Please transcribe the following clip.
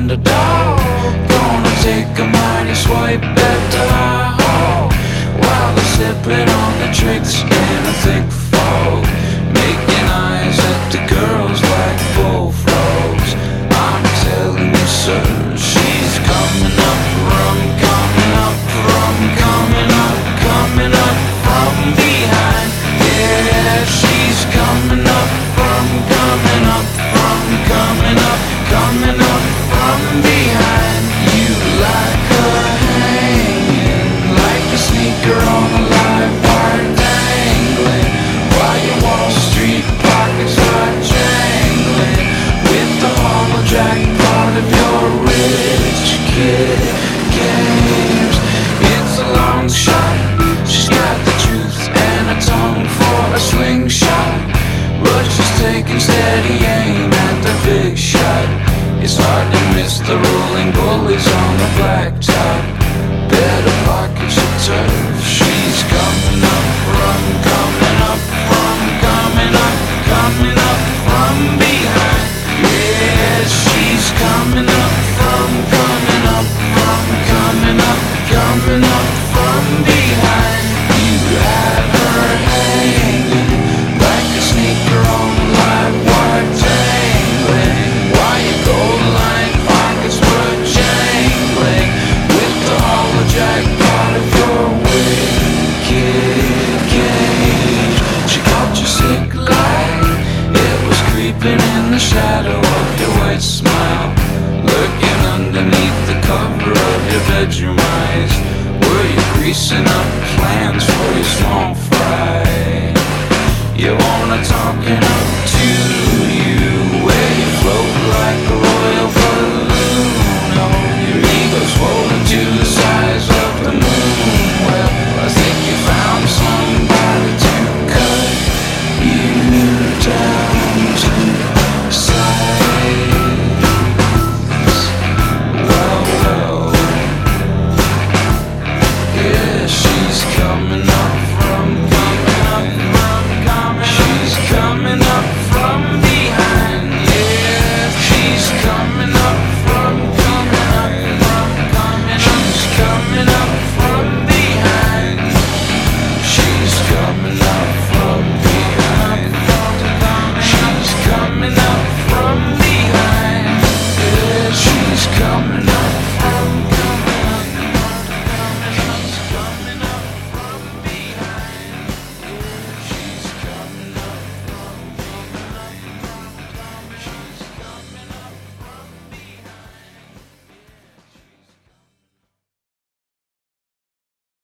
underdog. Gonna take a mighty swipe at the high hole while they're sipping on the tricks in a thick fog, making eyes at the girls like bullfrogs. I'm telling you, sir, she's coming up from, coming up from, coming up, coming up from behind. Yeah, she's coming up from, coming up from, coming up, coming up from behind. You like her hanging like a sneaker on a live wire dangling, while your Wall Street pockets are jangling with the hollow jackpot of your rich kid games. It's a long shot, she's got the truth and a tongue for a slingshot, but she's taking steady aim at the big shot. It's hard to miss the rolling bullies on the blacktop. Better pocket your turf. She's coming up from, coming up from, coming up, coming up from behind. Yeah, she's coming up from, coming up from, coming up, coming up from behind. You had her hanging like a sneaker on a live wire dangling, while your gold line pockets were jangling with the hollow jackpot of your wicked game. She caught your sick light, it was creeping in the shadow of your white smile, lurking underneath the cover of your bedroom eyes. Were you greasing up plans for your small fry? You wanna talk it up too